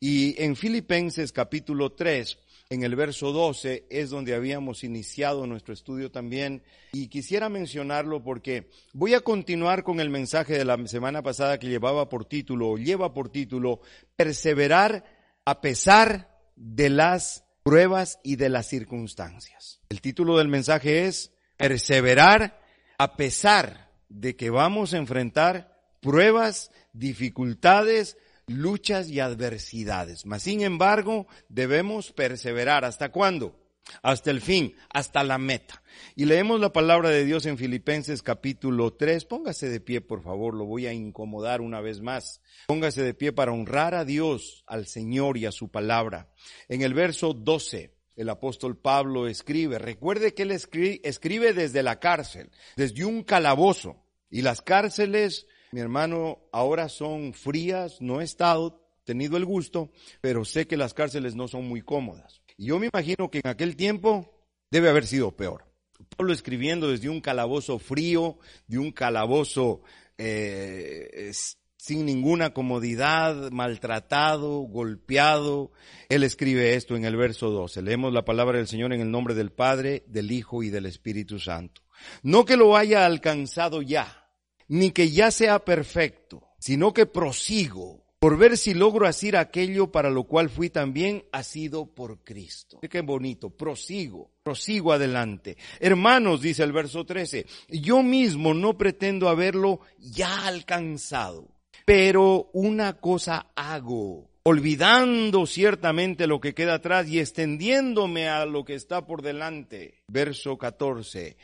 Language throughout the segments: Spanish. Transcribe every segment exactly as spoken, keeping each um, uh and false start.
Y en Filipenses capítulo tres, en el verso doce, es donde habíamos iniciado nuestro estudio también. Y quisiera mencionarlo porque voy a continuar con el mensaje de la semana pasada que llevaba por título, o lleva por título, perseverar a pesar de las pruebas y de las circunstancias. El título del mensaje es perseverar a pesar de que vamos a enfrentar pruebas, dificultades, luchas y adversidades. Mas, sin embargo, debemos perseverar. ¿Hasta cuándo? Hasta el fin, hasta la meta. Y leemos la palabra de Dios en Filipenses capítulo tres. Póngase de pie, por favor, lo voy a incomodar una vez más. Póngase de pie para honrar a Dios, al Señor y a su palabra. En el verso doce, el apóstol Pablo escribe, recuerde que él escribe, escribe desde la cárcel, desde un calabozo. Y las cárceles, mi hermano, ahora son frías, no he estado, tenido el gusto, pero sé que las cárceles no son muy cómodas. Y yo me imagino que en aquel tiempo debe haber sido peor. Pablo escribiendo desde un calabozo frío, de un calabozo eh, es, sin ninguna comodidad, maltratado, golpeado. Él escribe esto en el verso doce. Leemos la palabra del Señor en el nombre del Padre, del Hijo y del Espíritu Santo. No que lo haya alcanzado ya, ni que ya sea perfecto, sino que prosigo por ver si logro hacer aquello para lo cual fui también asido por Cristo. Qué bonito, prosigo, prosigo adelante. Hermanos, dice el verso trece, yo mismo no pretendo haberlo ya alcanzado, pero una cosa hago, olvidando ciertamente lo que queda atrás y extendiéndome a lo que está por delante. Verso catorce,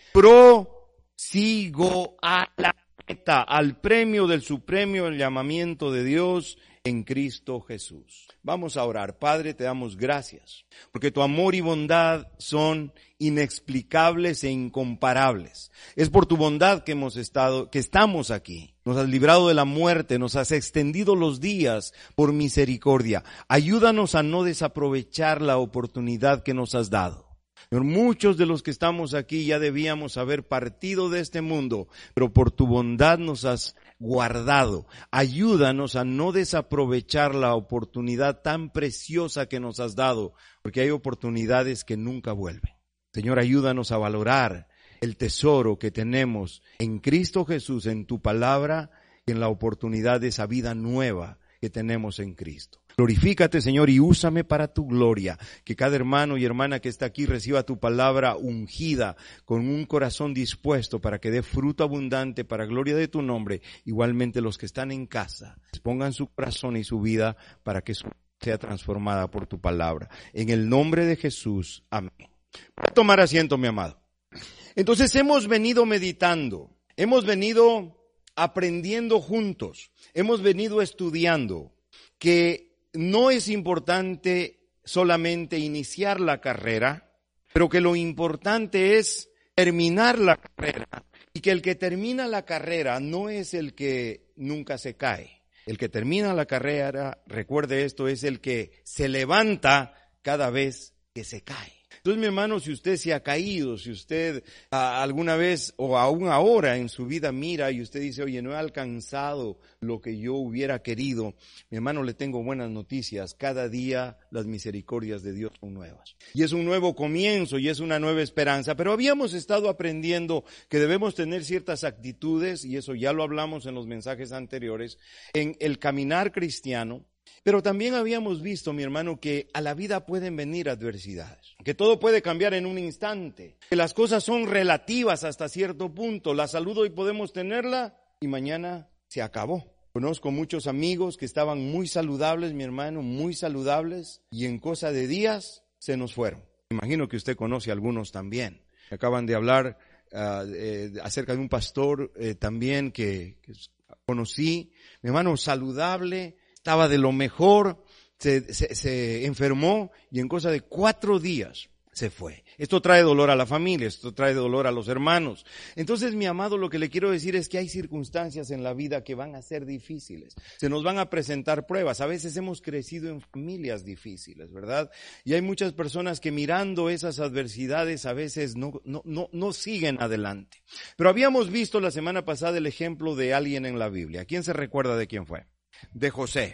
prosigo a la meta, al premio del supremo llamamiento de Dios en Cristo Jesús. Vamos a orar. Padre, te damos gracias, porque tu amor y bondad son inexplicables e incomparables. Es por tu bondad que hemos estado, que estamos aquí. Nos has librado de la muerte, nos has extendido los días por misericordia. Ayúdanos a no desaprovechar la oportunidad que nos has dado. Señor, muchos de los que estamos aquí ya debíamos haber partido de este mundo, pero por tu bondad nos has guardado. Ayúdanos a no desaprovechar la oportunidad tan preciosa que nos has dado, porque hay oportunidades que nunca vuelven. Señor, ayúdanos a valorar el tesoro que tenemos en Cristo Jesús, en tu palabra y en la oportunidad de esa vida nueva que tenemos en Cristo. Glorifícate, Señor, y úsame para tu gloria. Que cada hermano y hermana que está aquí reciba tu palabra ungida, con un corazón dispuesto para que dé fruto abundante para gloria de tu nombre. Igualmente los que están en casa, pongan su corazón y su vida para que su vida sea transformada por tu palabra. En el nombre de Jesús, amén. Voy a tomar asiento, mi amado. Entonces hemos venido meditando, hemos venido aprendiendo juntos, hemos venido estudiando que no es importante solamente iniciar la carrera, pero que lo importante es terminar la carrera, y que el que termina la carrera no es el que nunca se cae. El que termina la carrera, recuerde esto, es el que se levanta cada vez que se cae. Entonces, mi hermano, si usted se ha caído, si usted ah, alguna vez o aún ahora en su vida mira y usted dice, oye, no he alcanzado lo que yo hubiera querido, mi hermano, le tengo buenas noticias. Cada día las misericordias de Dios son nuevas. Y es un nuevo comienzo y es una nueva esperanza. Pero habíamos estado aprendiendo que debemos tener ciertas actitudes, y eso ya lo hablamos en los mensajes anteriores, en el caminar cristiano. Pero también habíamos visto, mi hermano, que a la vida pueden venir adversidades, que todo puede cambiar en un instante, que las cosas son relativas hasta cierto punto. La salud hoy podemos tenerla y mañana se acabó. Conozco muchos amigos que estaban muy saludables, mi hermano, muy saludables, y en cosa de días se nos fueron. Imagino que usted conoce a algunos también. Acaban de hablar uh, eh, acerca de un pastor eh, también que, que conocí, mi hermano, saludable, estaba de lo mejor, se, se, se enfermó y en cosa de cuatro días se fue. Esto trae dolor a la familia, esto trae dolor a los hermanos. Entonces, mi amado, lo que le quiero decir es que hay circunstancias en la vida que van a ser difíciles. Se nos van a presentar pruebas. A veces hemos crecido en familias difíciles, ¿verdad? Y hay muchas personas que mirando esas adversidades a veces no, no, no, no siguen adelante. Pero habíamos visto la semana pasada el ejemplo de alguien en la Biblia. ¿Quién se recuerda de quién fue? De José.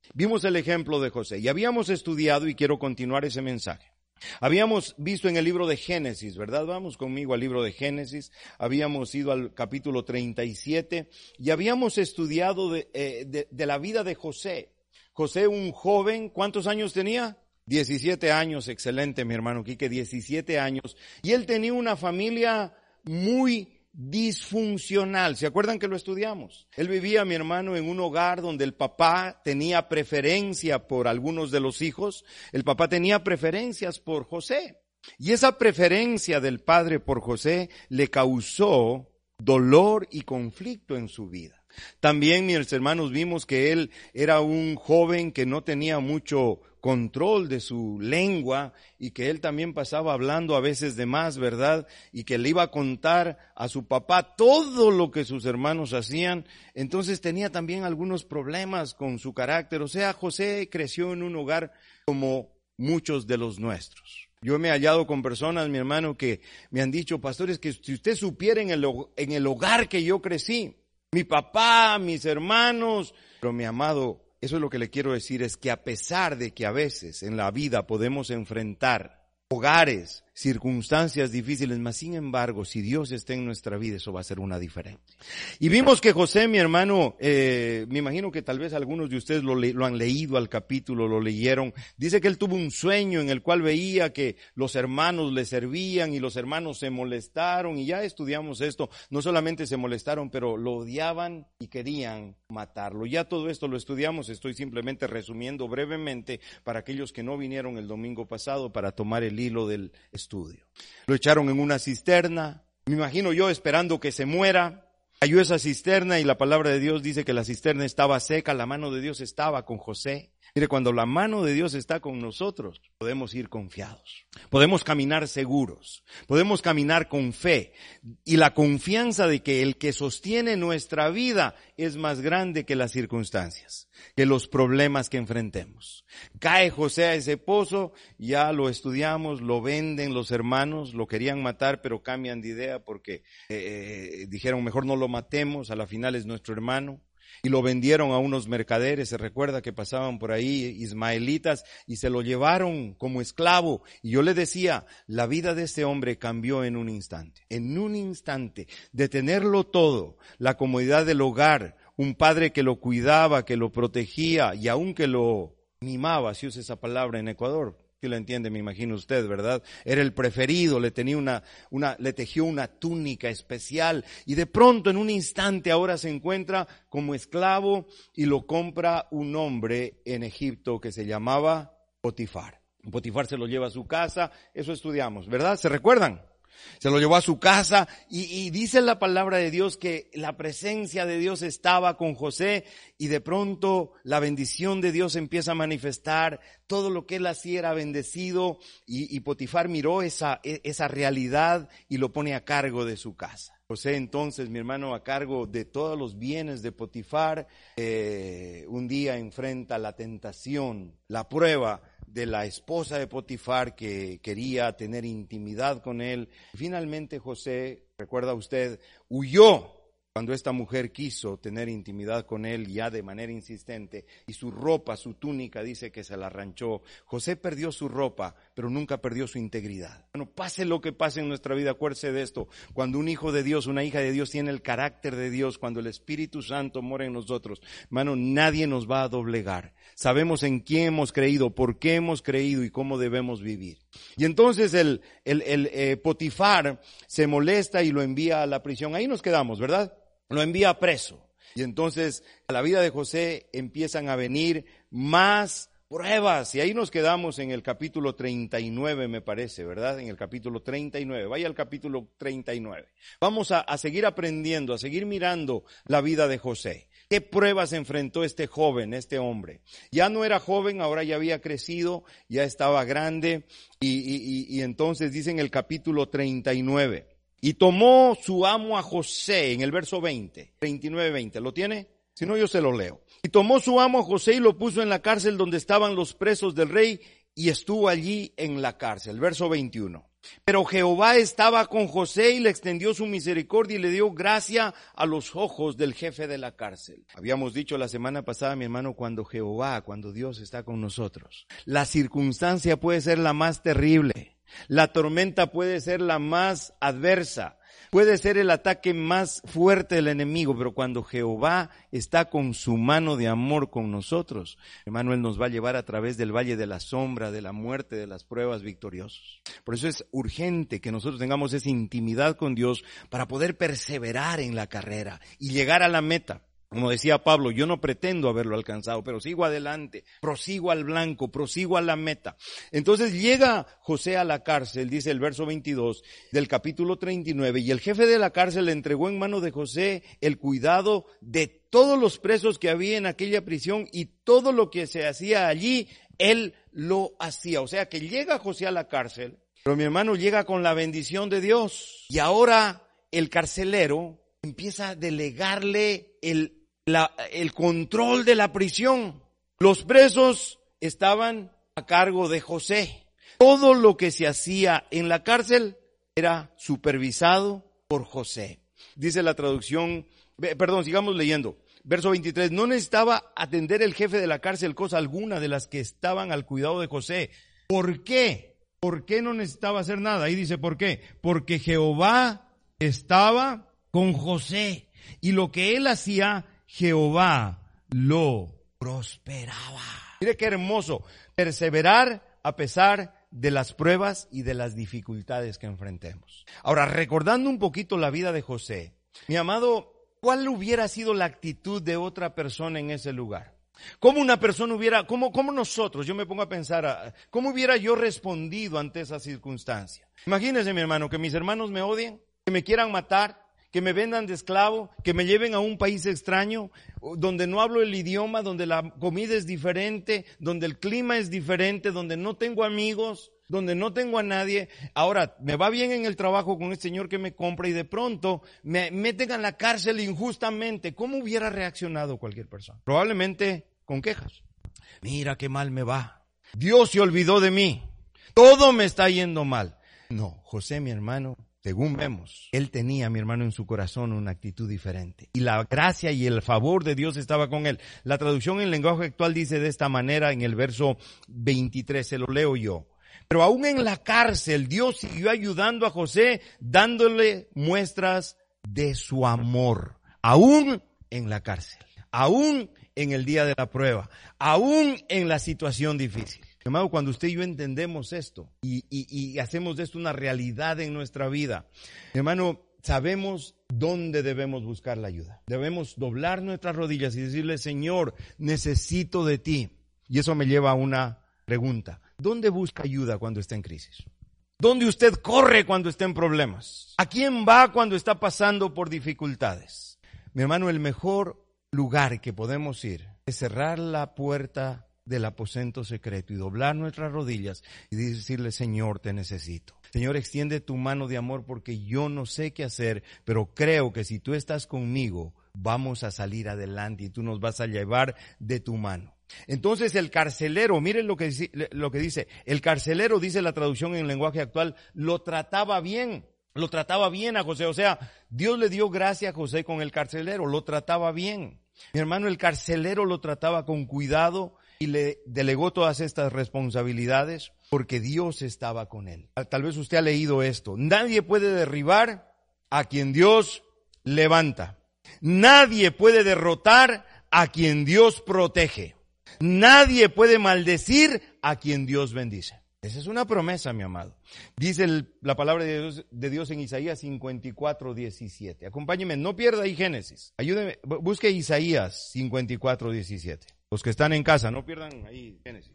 Vimos el ejemplo de José y habíamos estudiado, y quiero continuar ese mensaje. Habíamos visto en el libro de Génesis, ¿verdad? Vamos conmigo al libro de Génesis. Habíamos ido al capítulo treinta y siete y habíamos estudiado de, eh, de, de la vida de José. José, un joven, ¿cuántos años tenía? diecisiete años, excelente mi hermano Quique, diecisiete años. Y él tenía una familia muy disfuncional. ¿Se acuerdan que lo estudiamos? Él vivía, mi hermano, en un hogar donde el papá tenía preferencia por algunos de los hijos. El papá tenía preferencias por José. Y esa preferencia del padre por José le causó dolor y conflicto en su vida. También, mis hermanos, vimos que él era un joven que no tenía mucho control de su lengua y que él también pasaba hablando a veces de más, ¿verdad? Y que le iba a contar a su papá todo lo que sus hermanos hacían. Entonces tenía también algunos problemas con su carácter. O sea, José creció en un hogar como muchos de los nuestros. Yo me he hallado con personas, mi hermano, que me han dicho, pastores, que si usted supiera en el, en el hogar que yo crecí, mi papá, mis hermanos, pero mi amado, eso es lo que le quiero decir, es que a pesar de que a veces en la vida podemos enfrentar hogares, circunstancias difíciles, mas sin embargo, si Dios está en nuestra vida, eso va a ser una diferencia. Y vimos que José, mi hermano, eh, me imagino que tal vez algunos de ustedes lo, le, lo han leído al capítulo, lo leyeron. Dice que él tuvo un sueño en el cual veía que los hermanos le servían y los hermanos se molestaron, y ya estudiamos esto. No solamente se molestaron, pero lo odiaban y querían matarlo. Ya todo esto lo estudiamos, estoy simplemente resumiendo brevemente para aquellos que no vinieron el domingo pasado para tomar el hilo del estudio. Lo echaron en una cisterna, me imagino yo esperando que se muera. Cayó esa cisterna y la palabra de Dios dice que la cisterna estaba seca, la mano de Dios estaba con José. Mire, cuando la mano de Dios está con nosotros, podemos ir confiados, podemos caminar seguros, podemos caminar con fe y la confianza de que el que sostiene nuestra vida es más grande que las circunstancias, que los problemas que enfrentemos. Cae José a ese pozo, ya lo estudiamos, lo venden los hermanos, lo querían matar pero cambian de idea porque eh, dijeron mejor no lo matemos, a la final es nuestro hermano. Y lo vendieron a unos mercaderes, se recuerda que pasaban por ahí ismaelitas y se lo llevaron como esclavo. Y yo le decía, la vida de este hombre cambió en un instante. En un instante, de tenerlo todo, la comodidad del hogar, un padre que lo cuidaba, que lo protegía y aun que lo mimaba, si usa esa palabra en Ecuador. Si lo entiende, me imagino usted, ¿verdad? Era el preferido, le tenía una, una, le tejió una túnica especial y de pronto en un instante ahora se encuentra como esclavo y lo compra un hombre en Egipto que se llamaba Potifar. Potifar se lo lleva a su casa, eso estudiamos, ¿verdad? ¿Se recuerdan? Se lo llevó a su casa y, y dice la palabra de Dios que la presencia de Dios estaba con José y de pronto la bendición de Dios empieza a manifestar. Todo lo que él hacía era bendecido y, y Potifar miró esa, esa realidad y lo pone a cargo de su casa. José entonces, mi hermano, a cargo de todos los bienes de Potifar, eh, un día enfrenta la tentación, la prueba de la esposa de Potifar que quería tener intimidad con él. Finalmente José, recuerda usted, huyó cuando esta mujer quiso tener intimidad con él ya de manera insistente y su ropa, su túnica, dice que se la arranchó. José perdió su ropa, pero nunca perdió su integridad. Bueno, pase lo que pase en nuestra vida, acuérdese de esto. Cuando un hijo de Dios, una hija de Dios tiene el carácter de Dios, cuando el Espíritu Santo mora en nosotros, hermano, nadie nos va a doblegar. Sabemos en quién hemos creído, por qué hemos creído y cómo debemos vivir. Y entonces el, el, el eh, Potifar se molesta y lo envía a la prisión. Ahí nos quedamos, ¿verdad? Lo envía preso. Y entonces a la vida de José empiezan a venir más pruebas. Y ahí nos quedamos en el capítulo treinta y nueve, me parece, ¿verdad? En el capítulo treinta y nueve. Vaya al capítulo treinta y nueve. Vamos a, a seguir aprendiendo, a seguir mirando la vida de José. ¿Qué pruebas enfrentó este joven, este hombre? Ya no era joven, ahora ya había crecido, ya estaba grande. Y, y, y, y entonces dice en el capítulo treinta y nueve. Y tomó su amo a José, en el verso veinte, treinta y nueve, veinte, ¿lo tiene? Si no, yo se lo leo. Y tomó su amo a José y lo puso en la cárcel donde estaban los presos del rey y estuvo allí en la cárcel. Verso veintiuno. Pero Jehová estaba con José y le extendió su misericordia y le dio gracia a los ojos del jefe de la cárcel. Habíamos dicho la semana pasada, mi hermano, cuando Jehová, cuando Dios está con nosotros, la circunstancia puede ser la más terrible, la tormenta puede ser la más adversa, puede ser el ataque más fuerte del enemigo, pero cuando Jehová está con su mano de amor con nosotros, hermano, Él nos va a llevar a través del valle de la sombra, de la muerte, de las pruebas victoriosos. Por eso es urgente que nosotros tengamos esa intimidad con Dios para poder perseverar en la carrera y llegar a la meta. Como decía Pablo, yo no pretendo haberlo alcanzado, pero sigo adelante, prosigo al blanco, prosigo a la meta. Entonces llega José a la cárcel, dice el verso veintidós del capítulo treinta y nueve, y el jefe de la cárcel le entregó en mano de José el cuidado de todos los presos que había en aquella prisión y todo lo que se hacía allí, él lo hacía. O sea que llega José a la cárcel, pero mi hermano llega con la bendición de Dios. Y ahora el carcelero empieza a delegarle el La, el control de la prisión. Los presos estaban a cargo de José. Todo lo que se hacía en la cárcel era supervisado por José. Dice la traducción, perdón, sigamos leyendo. Verso veintitrés, no necesitaba atender el jefe de la cárcel cosa alguna de las que estaban al cuidado de José. ¿Por qué? ¿Por qué no necesitaba hacer nada? Ahí dice, ¿por qué? Porque Jehová estaba con José. Y lo que él hacía, Jehová lo prosperaba. Mire qué hermoso, perseverar a pesar de las pruebas y de las dificultades que enfrentemos. Ahora, recordando un poquito la vida de José, mi amado, ¿cuál hubiera sido la actitud de otra persona en ese lugar? ¿Cómo una persona hubiera, cómo, cómo nosotros, yo me pongo a pensar, cómo hubiera yo respondido ante esa circunstancia? Imagínese, mi hermano, que mis hermanos me odien, que me quieran matar, que me vendan de esclavo, que me lleven a un país extraño, donde no hablo el idioma, donde la comida es diferente, donde el clima es diferente, donde no tengo amigos, donde no tengo a nadie. Ahora, me va bien en el trabajo con el señor que me compra y de pronto me meten a la cárcel injustamente. ¿Cómo hubiera reaccionado cualquier persona? Probablemente con quejas. Mira qué mal me va. Dios se olvidó de mí. Todo me está yendo mal. No, José, mi hermano, según vemos, él tenía, mi hermano, en su corazón una actitud diferente. Y la gracia y el favor de Dios estaba con él. La traducción en lenguaje actual dice de esta manera en el verso veintitrés, se lo leo yo. Pero aún en la cárcel, Dios siguió ayudando a José, dándole muestras de su amor. Aún en la cárcel, aún en el día de la prueba, aún en la situación difícil. Hermano, cuando usted y yo entendemos esto y, y, y hacemos de esto una realidad en nuestra vida, hermano, sabemos dónde debemos buscar la ayuda. Debemos doblar nuestras rodillas y decirle, Señor, necesito de ti. Y eso me lleva a una pregunta. ¿Dónde busca ayuda cuando está en crisis? ¿Dónde usted corre cuando está en problemas? ¿A quién va cuando está pasando por dificultades? Mi hermano, el mejor lugar que podemos ir es cerrar la puerta del aposento secreto y doblar nuestras rodillas y decirle, Señor, te necesito. Señor, extiende tu mano de amor porque yo no sé qué hacer, pero creo que si tú estás conmigo, vamos a salir adelante y tú nos vas a llevar de tu mano. Entonces el carcelero, miren lo que dice, lo que dice, el carcelero, dice la traducción en lenguaje actual, lo trataba bien, lo trataba bien a José. O sea, Dios le dio gracia a José con el carcelero, lo trataba bien. Mi hermano, el carcelero lo trataba con cuidado y le delegó todas estas responsabilidades porque Dios estaba con él. Tal vez usted ha leído esto. Nadie puede derribar a quien Dios levanta. Nadie puede derrotar a quien Dios protege. Nadie puede maldecir a quien Dios bendice. Esa es una promesa, mi amado. Dice el, la palabra de Dios, de Dios en Isaías cincuenta y cuatro, diecisiete. Acompáñeme, no pierda ahí Génesis. Ayúdeme, busque Isaías cincuenta y cuatro, diecisiete. Los que están en casa, no pierdan ahí Génesis.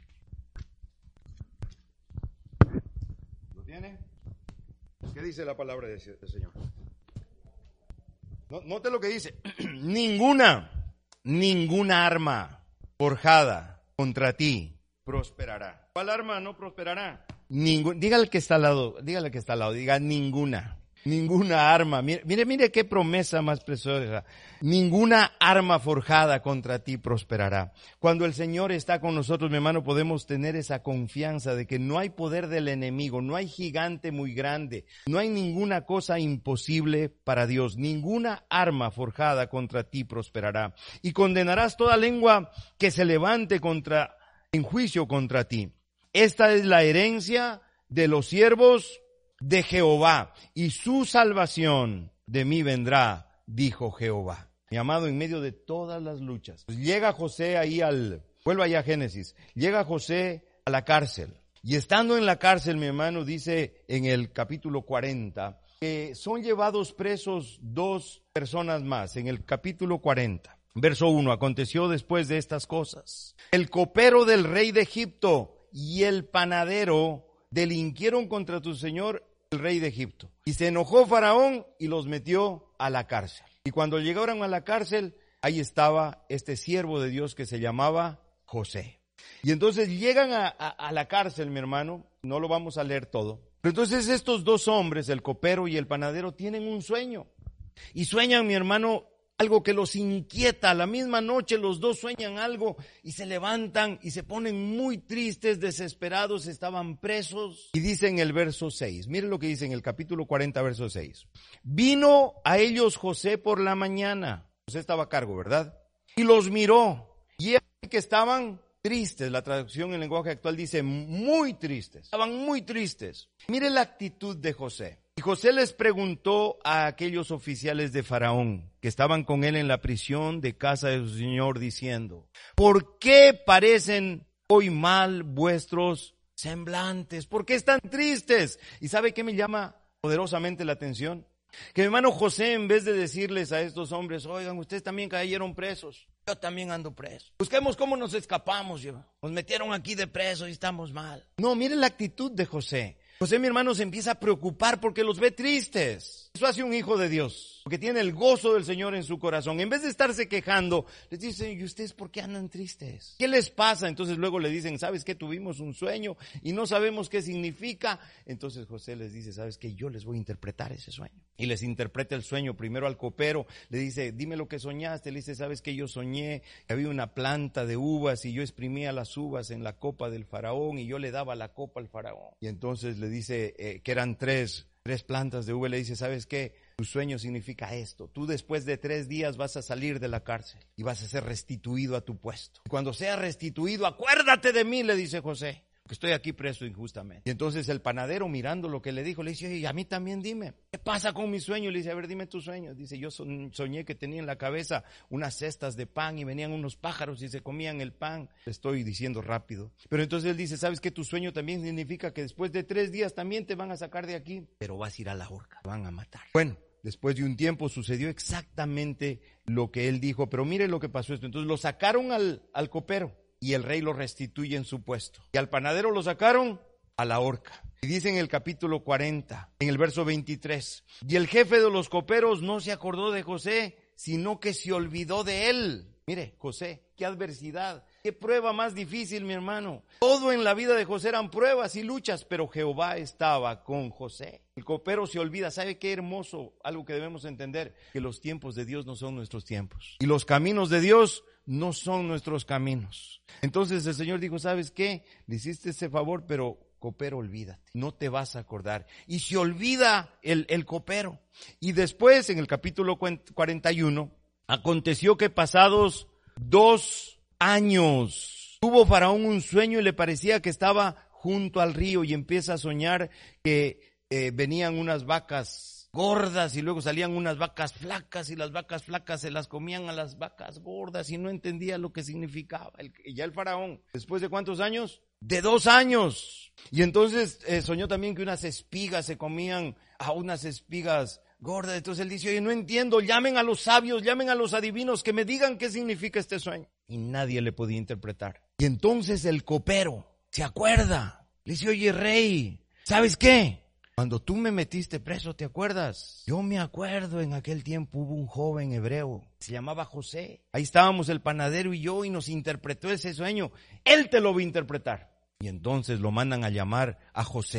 ¿Lo tiene? ¿Qué dice la palabra del Señor? No, note lo que dice. Ninguna, ninguna arma forjada contra ti prosperará. ¿Cuál arma no prosperará? Ningún, dígale que está al lado, dígale que está al lado, diga ninguna. Ninguna arma, mire, mire, mire qué promesa más preciosa. Ninguna arma forjada contra ti prosperará. Cuando el Señor está con nosotros, mi hermano, podemos tener esa confianza de que no hay poder del enemigo, no hay gigante muy grande, no hay ninguna cosa imposible para Dios. Ninguna arma forjada contra ti prosperará. Y condenarás toda lengua que se levante contra, en juicio contra ti. Esta es la herencia de los siervos de Jehová, y su salvación de mí vendrá, dijo Jehová. Mi amado, en medio de todas las luchas, pues llega José ahí al, vuelva allá a Génesis, llega José a la cárcel, y estando en la cárcel, mi hermano, dice en el capítulo cuarenta, que son llevados presos dos personas más, en el capítulo cuarenta, verso uno, aconteció después de estas cosas, el copero del rey de Egipto y el panadero delinquieron contra tu señor el rey de Egipto. Y se enojó Faraón y los metió a la cárcel. Y cuando llegaron a la cárcel, ahí estaba este siervo de Dios que se llamaba José. Y entonces llegan a, a, a la cárcel, mi hermano, no lo vamos a leer todo. Pero entonces estos dos hombres, el copero y el panadero, tienen un sueño. Y sueñan, mi hermano, algo que los inquieta. La misma noche los dos sueñan algo y se levantan y se ponen muy tristes, desesperados, estaban presos. Y dice en el verso seis, miren lo que dice en el capítulo cuarenta, verso seis. Vino a ellos José por la mañana. José estaba a cargo, ¿verdad? Y los miró. Y que estaban tristes. La traducción en lenguaje actual dice muy tristes. Estaban muy tristes. Mire la actitud de José. Y José les preguntó a aquellos oficiales de Faraón que estaban con él en la prisión de casa de su señor diciendo, ¿por qué parecen hoy mal vuestros semblantes? ¿Por qué están tristes? ¿Y sabe qué me llama poderosamente la atención? Que mi hermano José, en vez de decirles a estos hombres, oigan, ustedes también cayeron presos, yo también ando preso. Busquemos cómo nos escapamos, yo. Nos metieron aquí de preso y estamos mal. No, miren la actitud de José. José, mi hermano, se empieza a preocupar porque los ve tristes. Eso hace un hijo de Dios, porque tiene el gozo del Señor en su corazón. En vez de estarse quejando, les dice, ¿y ustedes por qué andan tristes? ¿Qué les pasa? Entonces luego le dicen, ¿sabes qué? Tuvimos un sueño y no sabemos qué significa. Entonces José les dice, ¿sabes qué? Yo les voy a interpretar ese sueño. Y les interpreta el sueño primero al copero. Le dice, dime lo que soñaste. Le dice, ¿sabes qué? Yo soñé que había una planta de uvas y yo exprimía las uvas en la copa del faraón y yo le daba la copa al faraón. Y entonces le dice eh, que eran tres, tres plantas de uva. Le dice, ¿sabes qué? Tu sueño significa esto. Tú después de tres días vas a salir de la cárcel y vas a ser restituido a tu puesto. Y cuando seas restituido, acuérdate de mí, le dice José, que estoy aquí preso injustamente. Y entonces el panadero, mirando lo que le dijo, le dice, oye, a mí también dime, ¿qué pasa con mi sueño? Le dice, a ver, dime tu sueño. Dice, yo soñé que tenía en la cabeza unas cestas de pan y venían unos pájaros y se comían el pan. Le estoy diciendo rápido. Pero entonces él dice, ¿sabes qué? Tu sueño también significa que después de tres días también te van a sacar de aquí, pero vas a ir a la horca, te van a matar. Bueno, después de un tiempo sucedió exactamente lo que él dijo, pero mire lo que pasó esto. Entonces lo sacaron al, al copero. Y el rey lo restituye en su puesto. Y al panadero lo sacaron a la horca. Y dice en el capítulo cuarenta, en el verso veintitrés, y el jefe de los coperos no se acordó de José, sino que se olvidó de él. Mire, José, qué adversidad, qué prueba más difícil, mi hermano. Todo en la vida de José eran pruebas y luchas, pero Jehová estaba con José. El copero se olvida. ¿Sabe qué hermoso? Algo que debemos entender, que los tiempos de Dios no son nuestros tiempos. Y los caminos de Dios no son nuestros caminos. Entonces el Señor dijo, ¿sabes qué? Le hiciste ese favor, pero copero, olvídate. No te vas a acordar. Y se olvida el, el copero. Y después, en el capítulo cuarenta y uno, aconteció que pasados dos años, tuvo Faraón un sueño y le parecía que estaba junto al río y empieza a soñar que eh, venían unas vacas gordas y luego salían unas vacas flacas y las vacas flacas se las comían a las vacas gordas y no entendía lo que significaba. El, ya el faraón, ¿después de cuántos años? De dos años. Y entonces eh, soñó también que unas espigas se comían a unas espigas gordas. Entonces él dice, oye, no entiendo, llamen a los sabios, llamen a los adivinos que me digan qué significa este sueño. Y nadie le podía interpretar. Y entonces el copero se acuerda, le dice, oye, rey, ¿sabes qué? Cuando tú me metiste preso, ¿te acuerdas? Yo me acuerdo, en aquel tiempo hubo un joven hebreo, se llamaba José. Ahí estábamos el panadero y yo y nos interpretó ese sueño. Él te lo va a interpretar. Y entonces lo mandan a llamar a José.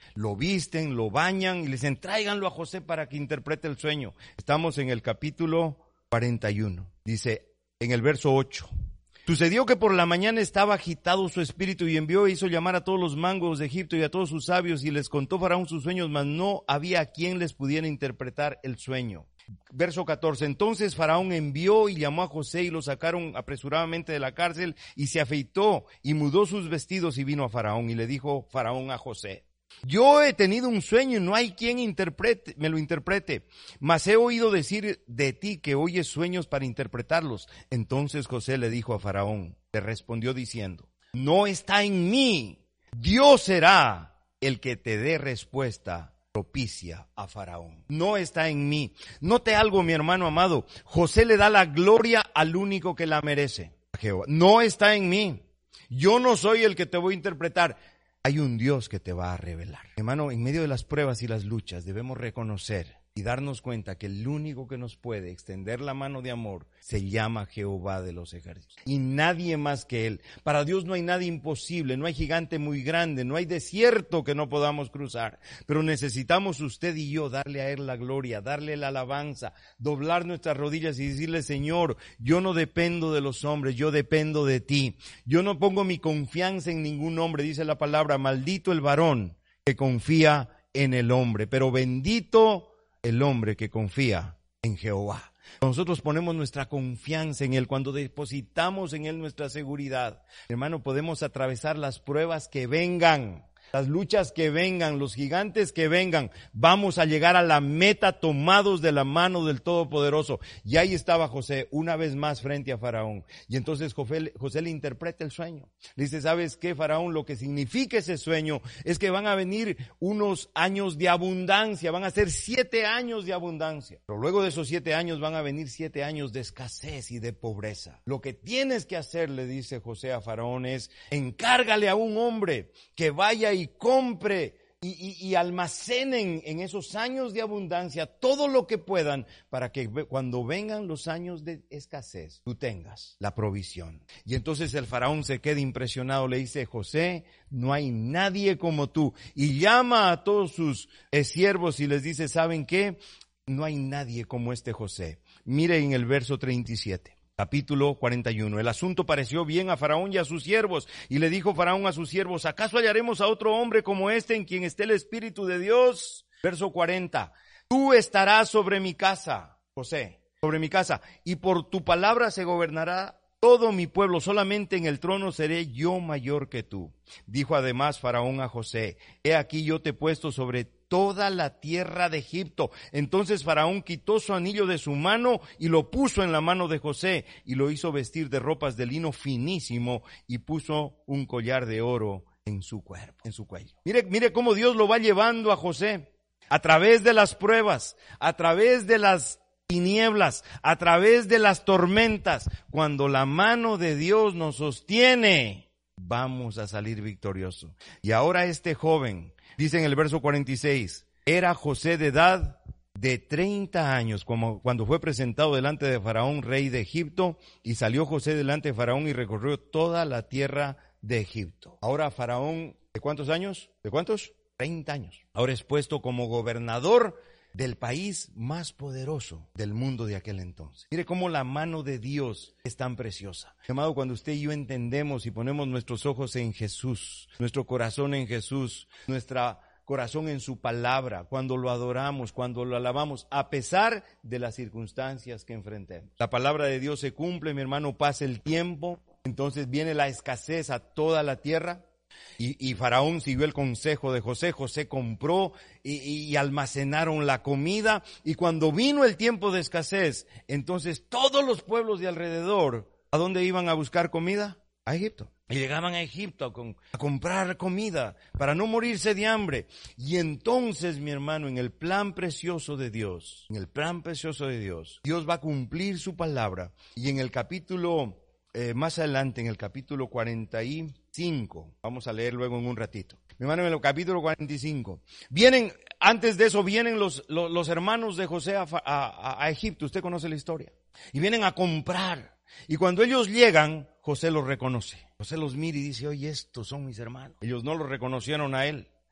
lo visten, lo bañan y le dicen, tráiganlo a José para que interprete el sueño. Estamos en el capítulo cuarenta y uno. Dice, en el verso ocho. Sucedió que por la mañana estaba agitado su espíritu y envió e hizo llamar a todos los mangos de Egipto y a todos sus sabios y les contó Faraón sus sueños, mas no había quien les pudiera interpretar el sueño. Verso catorce. Entonces Faraón envió y llamó a José y lo sacaron apresuradamente de la cárcel y se afeitó y mudó sus vestidos y vino a Faraón y le dijo Faraón a José, yo he tenido un sueño y no hay quien interprete, me lo interprete, mas he oído decir de ti que oyes sueños para interpretarlos. Entonces José le dijo a Faraón, le respondió diciendo, no está en mí, Dios será el que te dé respuesta propicia a Faraón. No está en mí. Note algo, mi hermano amado, José le da la gloria al único que la merece, a Jehová. No está en mí, yo no soy el que te voy a interpretar. Hay un Dios que te va a revelar. Hermano, en medio de las pruebas y las luchas debemos reconocer y darnos cuenta que el único que nos puede extender la mano de amor se llama Jehová de los ejércitos. Y nadie más que Él. Para Dios no hay nada imposible, no hay gigante muy grande, no hay desierto que no podamos cruzar. Pero necesitamos usted y yo darle a Él la gloria, darle la alabanza, doblar nuestras rodillas y decirle, Señor, yo no dependo de los hombres, yo dependo de ti. Yo no pongo mi confianza en ningún hombre, dice la palabra, maldito el varón que confía en el hombre, pero bendito el hombre que confía en Jehová. Nosotros ponemos nuestra confianza en Él, cuando depositamos en Él nuestra seguridad, hermano, podemos atravesar las pruebas que vengan, las luchas que vengan, los gigantes que vengan. Vamos a llegar a la meta tomados de la mano del Todopoderoso. Y ahí estaba José una vez más frente a Faraón. Y entonces José, José le interpreta el sueño. Le dice, ¿sabes qué, Faraón? Lo que significa ese sueño es que van a venir unos años de abundancia. Van a ser siete años de abundancia. Pero luego de esos siete años van a venir siete años de escasez y de pobreza. Lo que tienes que hacer, le dice José a Faraón, es encárgale a un hombre que vaya y compre y, y, y almacenen en esos años de abundancia todo lo que puedan para que cuando vengan los años de escasez tú tengas la provisión. Y entonces el faraón se queda impresionado, le dice, José, no hay nadie como tú. Y llama a todos sus eh, siervos y les dice, ¿saben qué? No hay nadie como este José. Mire en el verso treinta y siete. Capítulo cuarenta y uno. El asunto pareció bien a Faraón y a sus siervos, y le dijo Faraón a sus siervos, ¿acaso hallaremos a otro hombre como este en quien esté el Espíritu de Dios? Verso cuarenta. Tú estarás sobre mi casa, José, sobre mi casa, y por tu palabra se gobernará todo mi pueblo, solamente en el trono seré yo mayor que tú. Dijo además Faraón a José, he aquí yo te he puesto sobre toda la tierra de Egipto. Entonces Faraón quitó su anillo de su mano y lo puso en la mano de José y lo hizo vestir de ropas de lino finísimo y puso un collar de oro en su cuerpo, en su cuello. Mire, mire cómo Dios lo va llevando a José a través de las pruebas, a través de las tinieblas, a través de las tormentas. Cuando la mano de Dios nos sostiene, vamos a salir victoriosos. Y ahora este joven, dice en el verso cuarenta y seis, era José de edad de treinta años como cuando fue presentado delante de Faraón, rey de Egipto, y salió José delante de Faraón y recorrió toda la tierra de Egipto. Ahora Faraón, ¿de cuántos años? ¿De cuántos? treinta años. Ahora es puesto como gobernador del país más poderoso del mundo de aquel entonces. Mire cómo la mano de Dios es tan preciosa. Amado, cuando usted y yo entendemos y ponemos nuestros ojos en Jesús, nuestro corazón en Jesús, nuestro corazón en su palabra, cuando lo adoramos, cuando lo alabamos, a pesar de las circunstancias que enfrentemos. La palabra de Dios se cumple, mi hermano, pasa el tiempo, entonces viene la escasez a toda la tierra. Y, y Faraón siguió el consejo de José. José compró y, y almacenaron la comida. Y cuando vino el tiempo de escasez, entonces todos los pueblos de alrededor, ¿a dónde iban a buscar comida? A Egipto. Y llegaban a Egipto a, con, a comprar comida para no morirse de hambre. Y entonces, mi hermano, en el plan precioso de Dios, en el plan precioso de Dios, Dios va a cumplir su palabra. Y en el capítulo, eh, más adelante, en el capítulo cuarenta y cinco, vamos a leer luego en un ratito. Mi hermano, en el capítulo cuarenta y cinco, vienen, antes de eso vienen los, los, los hermanos de José a, a, a Egipto, usted conoce la historia, y vienen a comprar. Y cuando ellos llegan, José los reconoce. José los mira y dice, oye, estos son mis hermanos. Ellos no los reconocieron a él.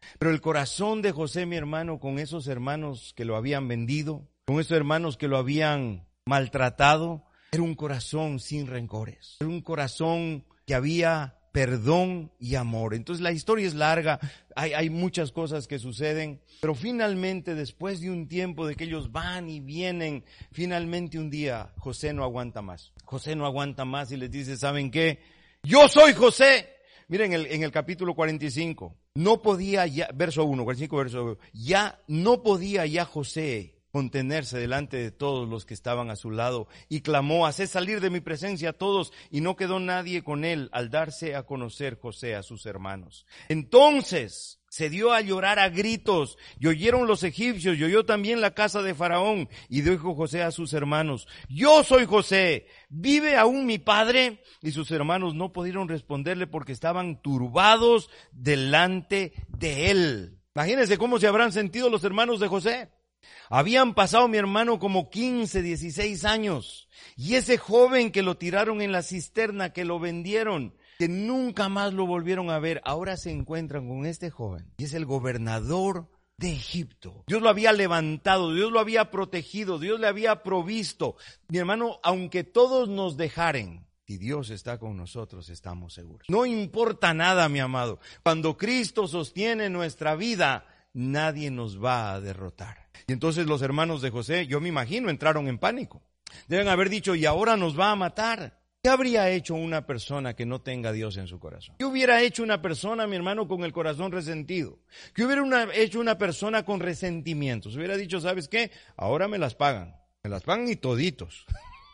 Pero el corazón de José, mi hermano, con esos hermanos que lo habían vendido, con esos hermanos que lo habían maltratado, era un corazón sin rencores. Era un corazón que había perdón y amor. Entonces la historia es larga, hay, hay muchas cosas que suceden, pero finalmente, después de un tiempo de que ellos van y vienen, finalmente un día José no aguanta más. José no aguanta más y les dice, ¿saben qué? Yo soy José. Miren, en el, en el capítulo cuarenta y cinco, no podía ya, verso uno, cuarenta y cinco, verso uno, ya no podía ya José contenerse delante de todos los que estaban a su lado, y clamó, haced salir de mi presencia a todos, y no quedó nadie con él al darse a conocer José a sus hermanos. Entonces se dio a llorar a gritos, y oyeron los egipcios, y oyó también la casa de Faraón, y dijo José a sus hermanos, yo soy José, ¿vive aún mi padre? Y sus hermanos no pudieron responderle porque estaban turbados delante de él. Imagínense cómo se habrán sentido los hermanos de José. Habían pasado, mi hermano, como quince, dieciséis años, y ese joven que lo tiraron en la cisterna, que lo vendieron, que nunca más lo volvieron a ver, ahora se encuentran con este joven, y es el gobernador de Egipto. Dios lo había levantado, Dios lo había protegido, Dios le había provisto. Mi hermano, aunque todos nos dejaren, si Dios está con nosotros, estamos seguros. No importa nada, mi amado. Cuando Cristo sostiene nuestra vida, nadie nos va a derrotar. Y entonces los hermanos de José, yo me imagino, entraron en pánico. Deben haber dicho, y ahora nos va a matar. ¿Qué habría hecho una persona que no tenga a Dios en su corazón? ¿Qué hubiera hecho una persona, mi hermano, con el corazón resentido? ¿Qué hubiera una, hecho una persona con resentimientos? Hubiera dicho, ¿sabes qué? Ahora me las pagan. Me las pagan y toditos.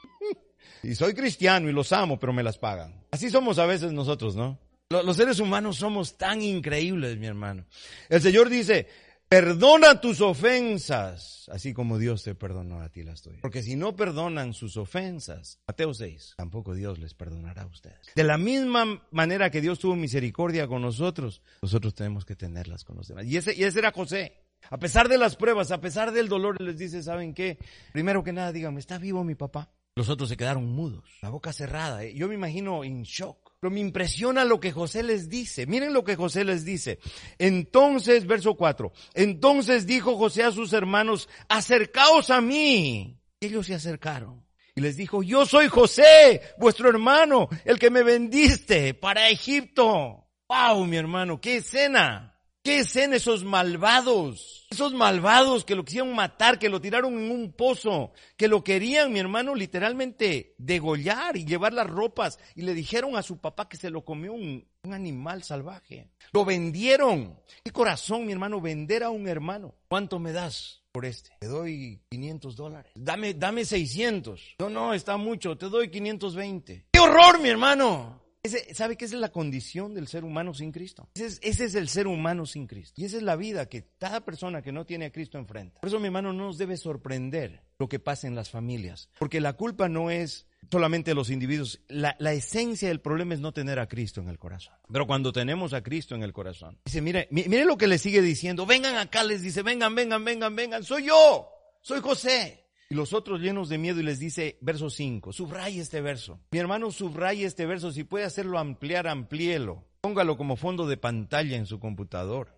Y soy cristiano y los amo, pero me las pagan. Así somos a veces nosotros, ¿no? Los seres humanos somos tan increíbles, mi hermano. El Señor dice, perdona tus ofensas, así como Dios te perdonó a ti las tuyas. Porque si no perdonan sus ofensas, Mateo seis, tampoco Dios les perdonará a ustedes. De la misma manera que Dios tuvo misericordia con nosotros, nosotros tenemos que tenerlas con los demás. Y ese, y ese era José. A pesar de las pruebas, a pesar del dolor, les dice, ¿saben qué? Primero que nada, díganme, ¿está vivo mi papá? Los otros se quedaron mudos, la boca cerrada. Yo me imagino en shock. Pero me impresiona lo que José les dice. Miren lo que José les dice. Entonces, verso cuatro. Entonces dijo José a sus hermanos, acercaos a mí. Ellos se acercaron. Y les dijo, yo soy José, vuestro hermano, el que me vendiste para Egipto. ¡Wow, mi hermano! ¡Qué escena! ¿Qué escena esos malvados? Esos malvados que lo quisieron matar, que lo tiraron en un pozo, que lo querían, mi hermano, literalmente degollar y llevar las ropas. Y le dijeron a su papá que se lo comió un, un animal salvaje. Lo vendieron. ¿Qué corazón, mi hermano, vender a un hermano? ¿Cuánto me das por este? Te doy quinientos dólares. Dame, dame seiscientos. No, no, está mucho. Te doy quinientos veinte. ¡Qué horror, mi hermano! Ese, ¿sabe qué es la condición del ser humano sin Cristo? Ese es, ese es el ser humano sin Cristo. Y esa es la vida que cada persona que no tiene a Cristo enfrenta. Por eso, mi hermano, no nos debe sorprender lo que pasa en las familias. Porque la culpa no es solamente de los individuos. La, la esencia del problema es no tener a Cristo en el corazón. Pero cuando tenemos a Cristo en el corazón, dice, mire, mire lo que le sigue diciendo. Vengan acá, les dice, vengan, vengan, vengan, vengan. Soy yo, soy José. Y los otros llenos de miedo y les dice, verso cinco, subraya este verso. Mi hermano, subraya este verso. Si puede hacerlo ampliar, amplíelo. Póngalo como fondo de pantalla en su computador.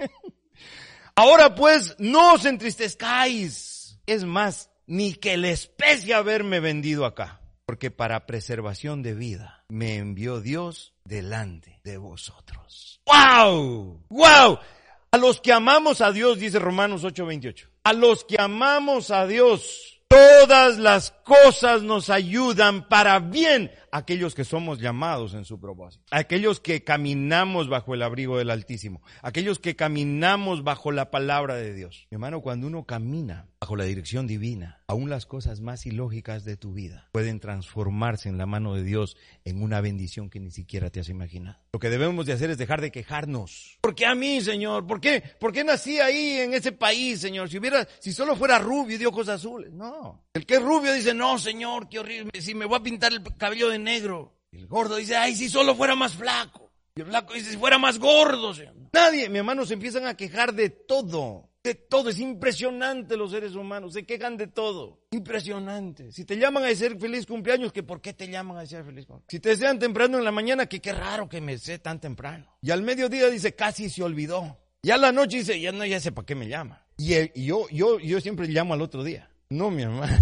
Ahora pues, no os entristezcáis. Es más, ni que les pese haberme vendido acá. Porque para preservación de vida me envió Dios delante de vosotros. ¡Wow! ¡Wow! A los que amamos a Dios, dice Romanos ocho veintiocho. A los que amamos a Dios, todas las cosas nos ayudan para bien. Aquellos que somos llamados en su propósito. Aquellos que caminamos bajo el abrigo del Altísimo. Aquellos que caminamos bajo la palabra de Dios. Mi hermano, cuando uno camina bajo la dirección divina, aún las cosas más ilógicas de tu vida pueden transformarse en la mano de Dios en una bendición que ni siquiera te has imaginado. Lo que debemos de hacer es dejar de quejarnos. ¿Por qué a mí, Señor? ¿Por qué? ¿Por qué nací ahí en ese país, Señor? Si hubiera, si solo fuera rubio y de ojos azules. No. El que es rubio dice, no, Señor, qué horrible. Si me voy a pintar el cabello de negro. El gordo dice, ay, si solo fuera más flaco. Y el flaco dice, si fuera más gordo, Señor. Nadie, mi hermano, se empiezan a quejar de todo. De todo. Es impresionante los seres humanos. Se quejan de todo. Impresionante. Si te llaman a decir feliz cumpleaños, que ¿por qué te llaman a decir feliz cumpleaños? Si te desean temprano en la mañana, que qué raro que me sé tan temprano. Y al mediodía dice, casi se olvidó. Ya la noche dice, ya no, ya sé para qué me llama. Y, el, y yo, yo, yo siempre llamo al otro día. No, mi hermano.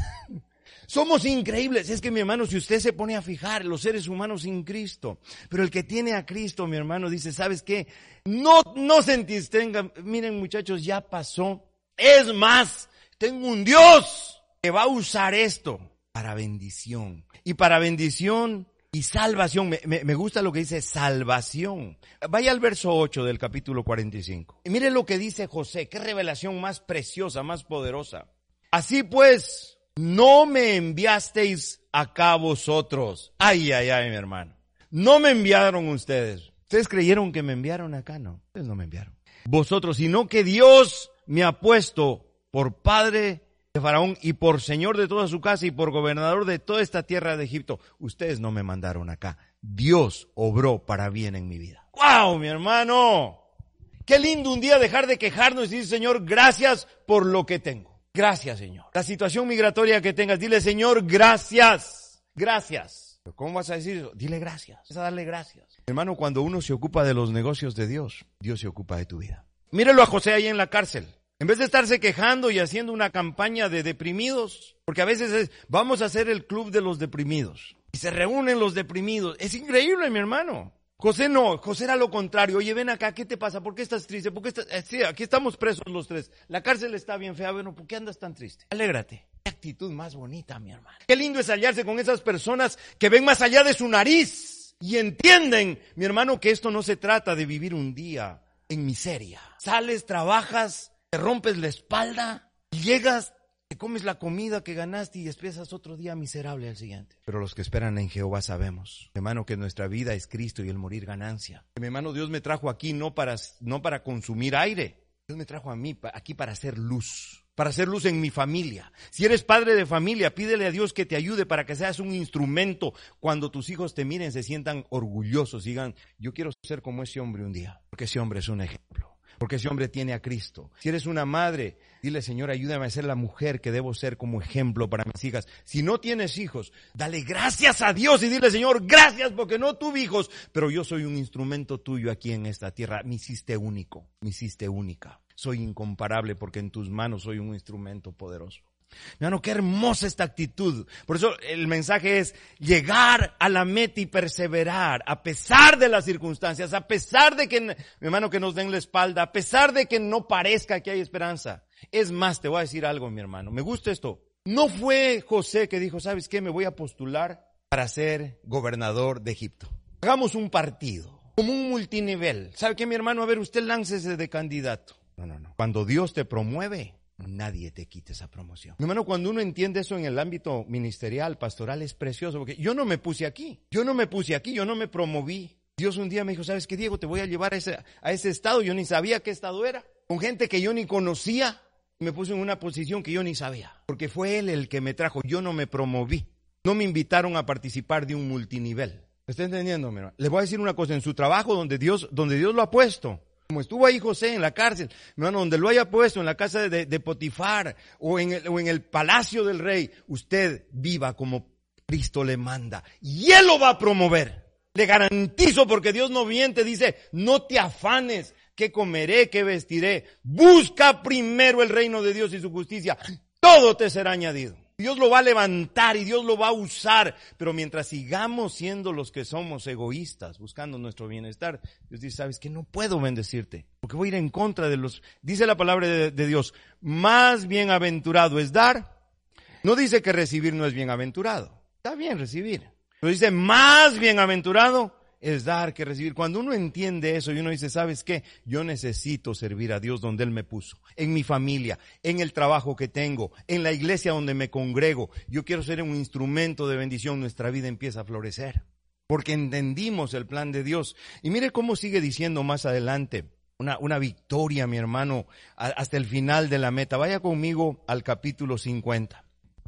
Somos increíbles. Es que, mi hermano, si usted se pone a fijar, los seres humanos sin Cristo, pero el que tiene a Cristo, mi hermano, dice, ¿sabes qué? No, no se entristengan. Miren, muchachos, ya pasó. Es más, tengo un Dios que va a usar esto para bendición. Y para bendición y salvación. Me, me, me gusta lo que dice salvación. Vaya al verso ocho del capítulo cuarenta y cinco. Y mire lo que dice José. Qué revelación más preciosa, más poderosa. Así pues, no me enviasteis acá vosotros. Ay, ay, ay, mi hermano. No me enviaron ustedes. Ustedes creyeron que me enviaron acá, no. Ustedes no me enviaron. Vosotros, sino que Dios me ha puesto por padre de Faraón y por señor de toda su casa y por gobernador de toda esta tierra de Egipto. Ustedes no me mandaron acá. Dios obró para bien en mi vida. ¡Wow, mi hermano! Qué lindo un día dejar de quejarnos y decir, Señor, gracias por lo que tengo. Gracias, Señor. La situación migratoria que tengas, dile, Señor, gracias. Gracias. ¿Pero cómo vas a decir eso? Dile gracias. Vas a darle gracias. Hermano, cuando uno se ocupa de los negocios de Dios, Dios se ocupa de tu vida. Mírelo a José ahí en la cárcel. En vez de estarse quejando y haciendo una campaña de deprimidos, porque a veces es, vamos a hacer el club de los deprimidos. Y se reúnen los deprimidos. Es increíble, mi hermano. José no, José era lo contrario. Oye, ven acá, ¿qué te pasa? ¿Por qué estás triste? ¿Por qué estás? Eh, sí, aquí estamos presos los tres. La cárcel está bien fea. Bueno, ¿por qué andas tan triste? Alégrate. Qué actitud más bonita, mi hermano. Qué lindo es hallarse con esas personas que ven más allá de su nariz y entienden, mi hermano, que esto no se trata de vivir un día en miseria. Sales, trabajas, te rompes la espalda, y llegas, te comes la comida que ganaste y empiezas otro día miserable al siguiente. Pero los que esperan en Jehová sabemos, hermano, que nuestra vida es Cristo y el morir ganancia. Mi hermano, Dios me trajo aquí no para, no para consumir aire. Dios me trajo a mí aquí para hacer luz, para hacer luz en mi familia. Si eres padre de familia, pídele a Dios que te ayude para que seas un instrumento cuando tus hijos te miren, se sientan orgullosos, digan, yo quiero ser como ese hombre un día, porque ese hombre es un ejemplo. Porque ese hombre tiene a Cristo. Si eres una madre, dile, Señor, ayúdame a ser la mujer que debo ser como ejemplo para mis hijas. Si no tienes hijos, dale gracias a Dios y dile, Señor, gracias porque no tuve hijos, pero yo soy un instrumento tuyo aquí en esta tierra. Me hiciste único, me hiciste única. Soy incomparable porque en tus manos soy un instrumento poderoso. Hermano, qué hermosa esta actitud. Por eso el mensaje es llegar a la meta y perseverar a pesar de las circunstancias, a pesar de que, mi hermano, que nos den la espalda, a pesar de que no parezca que hay esperanza. Es más, te voy a decir algo, mi hermano. Me gusta esto. No fue José que dijo, ¿sabes qué? Me voy a postular para ser gobernador de Egipto. Hagamos un partido, como un multinivel. ¿Sabe qué, mi hermano? A ver, usted láncese de candidato. No, no, no. Cuando Dios te promueve, nadie te quite esa promoción. Mi hermano, cuando uno entiende eso en el ámbito ministerial, pastoral, es precioso, porque yo no me puse aquí, yo no me puse aquí, yo no me promoví. Dios un día me dijo, ¿sabes qué, Diego? Te voy a llevar a ese, a ese estado, yo ni sabía qué estado era, con gente que yo ni conocía, me puse en una posición que yo ni sabía, porque fue Él el que me trajo, yo no me promoví, no me invitaron a participar de un multinivel. ¿Me está entendiendo, mi hermano? Le voy a decir una cosa, en su trabajo donde Dios, donde Dios lo ha puesto, como estuvo ahí José en la cárcel, hermano, donde lo haya puesto, en la casa de, de Potifar o en, el, o en el palacio del rey, usted viva como Cristo le manda y Él lo va a promover. Le garantizo, porque Dios no miente, dice, no te afanes, qué comeré, qué vestiré. Busca primero el reino de Dios y su justicia, todo te será añadido. Dios lo va a levantar y Dios lo va a usar, pero mientras sigamos siendo los que somos egoístas, buscando nuestro bienestar, Dios dice, ¿sabes qué? No puedo bendecirte, porque voy a ir en contra de los... Dice la palabra de, de Dios, más bienaventurado es dar. No dice que recibir no es bienaventurado, está bien recibir, pero dice más bienaventurado es dar que recibir. Cuando uno entiende eso y uno dice, ¿sabes qué? Yo necesito servir a Dios donde Él me puso, en mi familia, en el trabajo que tengo, en la iglesia donde me congrego. Yo quiero ser un instrumento de bendición. Nuestra vida empieza a florecer, porque entendimos el plan de Dios. Y mire cómo sigue diciendo más adelante, una, una victoria, mi hermano, a, hasta el final de la meta. Vaya conmigo al capítulo cincuenta.